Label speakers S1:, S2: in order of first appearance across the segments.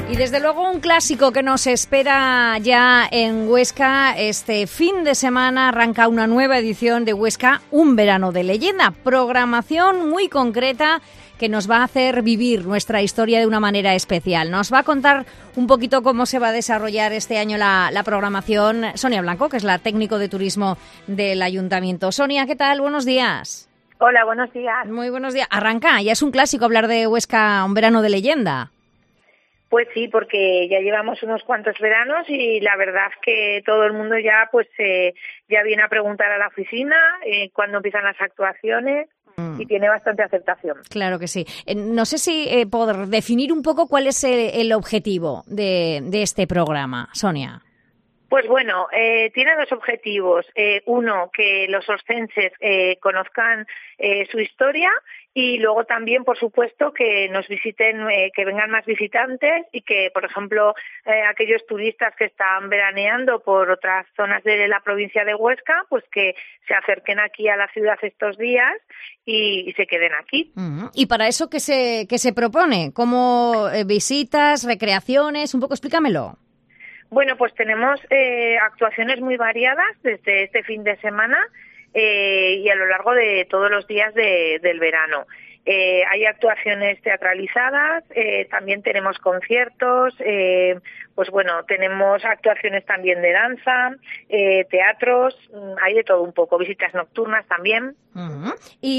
S1: Y desde luego un clásico que nos espera ya en Huesca. Este fin de semana arranca una nueva edición de Huesca, un verano de leyenda. Programación muy concreta que nos va a hacer vivir nuestra historia de una manera especial. Nos va a contar un poquito cómo se va a desarrollar este año la programación Sonia Blanco, que es la técnico de turismo del Ayuntamiento. Sonia, ¿qué tal? Buenos días.
S2: Hola, buenos días.
S1: Muy buenos días. Arranca, ya es un clásico hablar de Huesca, un verano de leyenda.
S2: Pues sí, porque ya llevamos unos cuantos veranos y la verdad que todo el mundo ya ya viene a preguntar a la oficina cuándo empiezan las actuaciones y tiene bastante aceptación.
S1: Claro que sí. No sé si por definir un poco cuál es el objetivo de este programa, Sonia.
S2: Pues bueno, tiene dos objetivos. Uno, que los oscenses conozcan su historia y luego también, por supuesto, que nos visiten, que vengan más visitantes y que, por ejemplo, aquellos turistas que están veraneando por otras zonas de la provincia de Huesca, pues que se acerquen aquí a la ciudad estos días y se queden aquí.
S1: Uh-huh. ¿Y para eso qué se propone? ¿Cómo visitas, recreaciones? Un poco explícamelo.
S2: Bueno, pues tenemos actuaciones muy variadas desde este fin de semana y a lo largo de todos los días del verano. Hay actuaciones teatralizadas, también tenemos conciertos, pues bueno, tenemos actuaciones también de danza, teatros, hay de todo un poco, visitas nocturnas también.
S1: Uh-huh.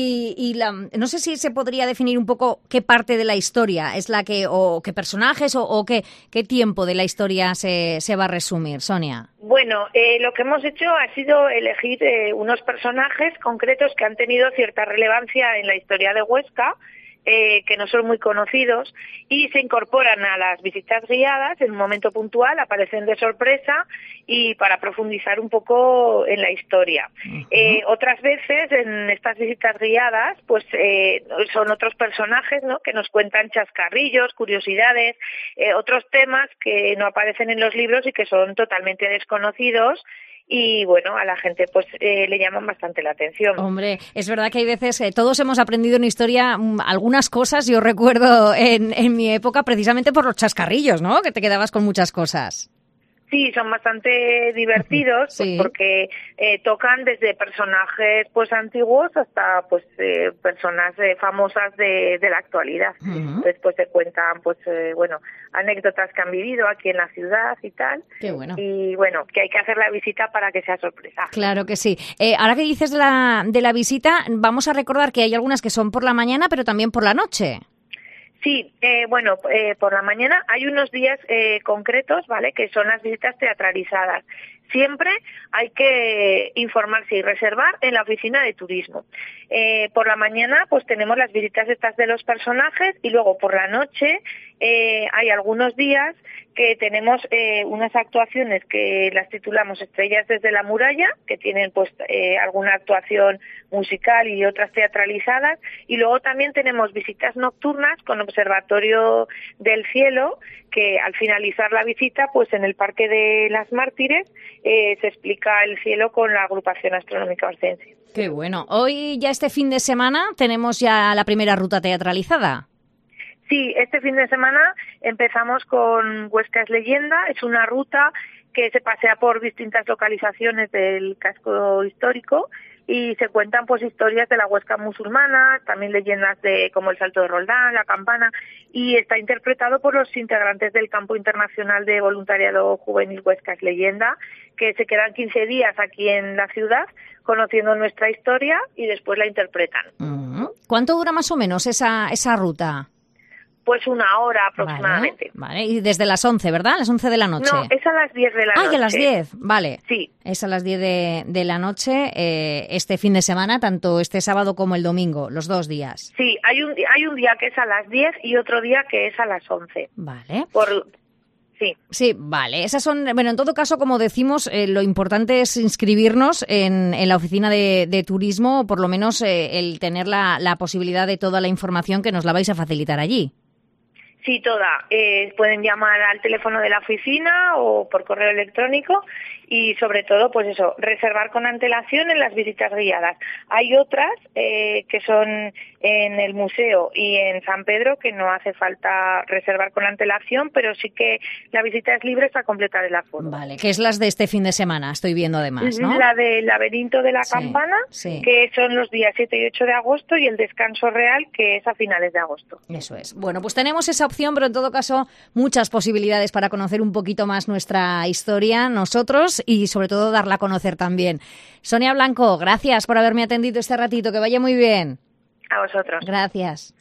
S1: No sé si se podría definir un poco qué parte de la historia es la que, o qué personajes o qué tiempo de la historia se va a resumir, Sonia.
S2: Bueno, lo que hemos hecho ha sido elegir unos personajes concretos que han tenido cierta relevancia en la historia de Huesca, que no son muy conocidos y se incorporan a las visitas guiadas en un momento puntual, aparecen de sorpresa y para profundizar un poco en la historia. Uh-huh. Otras veces en estas visitas guiadas pues son otros personajes, ¿no?, que nos cuentan chascarrillos, curiosidades, otros temas que no aparecen en los libros y que son totalmente desconocidos. Y bueno, a la gente pues le llaman bastante la atención.
S1: Hombre, es verdad que hay veces, todos hemos aprendido en historia algunas cosas. Yo recuerdo en mi época precisamente por los chascarrillos, ¿no?, que te quedabas con muchas cosas.
S2: Sí, son bastante divertidos,
S1: sí.
S2: Pues porque tocan desde personajes pues antiguos hasta pues personas famosas de la actualidad.
S1: Uh-huh.
S2: Después se cuentan pues anécdotas que han vivido aquí en la ciudad y tal.
S1: Qué bueno.
S2: Y bueno, que hay que hacer la visita para que sea sorpresa.
S1: Claro que sí. Ahora que dices de la visita, vamos a recordar que hay algunas que son por la mañana, pero también por la noche.
S2: Sí, por la mañana hay unos días concretos, ¿vale?, que son las visitas teatralizadas. Siempre hay que informarse y reservar en la oficina de turismo. Por la mañana pues tenemos las visitas estas de los personajes y luego por la noche hay algunos días que tenemos unas actuaciones que las titulamos Estrellas desde la muralla, que tienen pues alguna actuación musical y otras teatralizadas, y luego también tenemos visitas nocturnas con observatorio del cielo, que al finalizar la visita pues en el Parque de las Mártires se explica el cielo con la agrupación astronómica oscense.
S1: Qué bueno. Hoy ya este fin de semana tenemos ya la primera ruta teatralizada.
S2: Sí, este fin de semana empezamos con Huesca es leyenda. Es una ruta que se pasea por distintas localizaciones del casco histórico y se cuentan pues historias de la Huesca musulmana, también leyendas como el Salto de Roldán, la Campana, y está interpretado por los integrantes del Campo Internacional de Voluntariado Juvenil Huesca es Leyenda, que se quedan 15 días aquí en la ciudad conociendo nuestra historia y después la interpretan.
S1: Uh-huh. ¿Cuánto dura más o menos esa ruta?
S2: Pues 1 hora aproximadamente.
S1: Vale, y desde las 11, ¿verdad? Las 11 de la noche.
S2: No, es a las 10 de la noche.
S1: Ah, y a las 10, vale.
S2: Sí.
S1: Es a las 10 de la noche este fin de semana, tanto este sábado como el domingo, los 2 días.
S2: Sí, hay un día que es a las 10 y otro día que es a las 11.
S1: Vale.
S2: Sí.
S1: Sí, vale. Esas son, bueno, en todo caso, como decimos, lo importante es inscribirnos en la oficina de turismo, o por lo menos el tener la posibilidad de toda la información que nos la vais a facilitar allí.
S2: Sí, toda. Pueden llamar al teléfono de la oficina o por correo electrónico y sobre todo, pues eso, reservar con antelación en las visitas guiadas. Hay otras que son en el museo y en San Pedro que no hace falta reservar con antelación, pero sí que la visita es libre hasta completar el aforo.
S1: Vale, que es las de este fin de semana, estoy viendo además, ¿no?
S2: La del laberinto de la campana,
S1: sí.
S2: que son los días 7 y 8 de agosto, y el descanso real, que es a finales de agosto.
S1: Eso es. Bueno, pues tenemos esa opción, pero en todo caso muchas posibilidades para conocer un poquito más nuestra historia nosotros y sobre todo darla a conocer también. Sonia Blanco, gracias por haberme atendido este ratito, que vaya muy bien.
S2: A vosotros.
S1: Gracias.